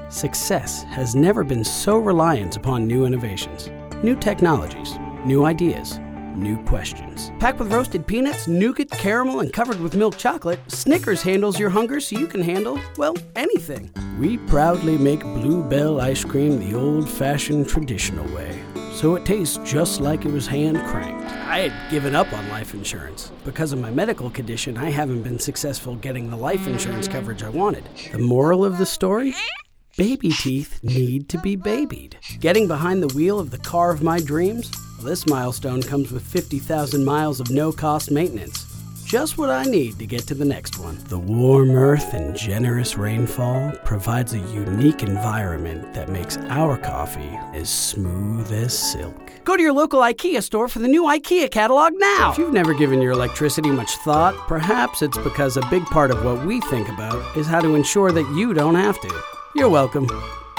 Success has never been so reliant upon new innovations, new technologies, new ideas, new questions. Packed with roasted peanuts, nougat, caramel, and covered with milk chocolate, Snickers handles your hunger so you can handle, well, anything. We proudly make Bluebell ice cream the old-fashioned traditional way, so it tastes just like it was hand-cranked. I had given up on life insurance. Because of my medical condition, I haven't been successful getting the life insurance coverage I wanted. The moral of the story? Baby teeth need to be babied. Getting behind the wheel of the car of my dreams? Well, this milestone comes with 50,000 miles of no-cost maintenance. Just what I need to get to the next one. The warm earth and generous rainfall provides a unique environment that makes our coffee as smooth as silk. Go to your local IKEA store for the new IKEA catalog now! If you've never given your electricity much thought, perhaps it's because a big part of what we think about is how to ensure that you don't have to. You're welcome.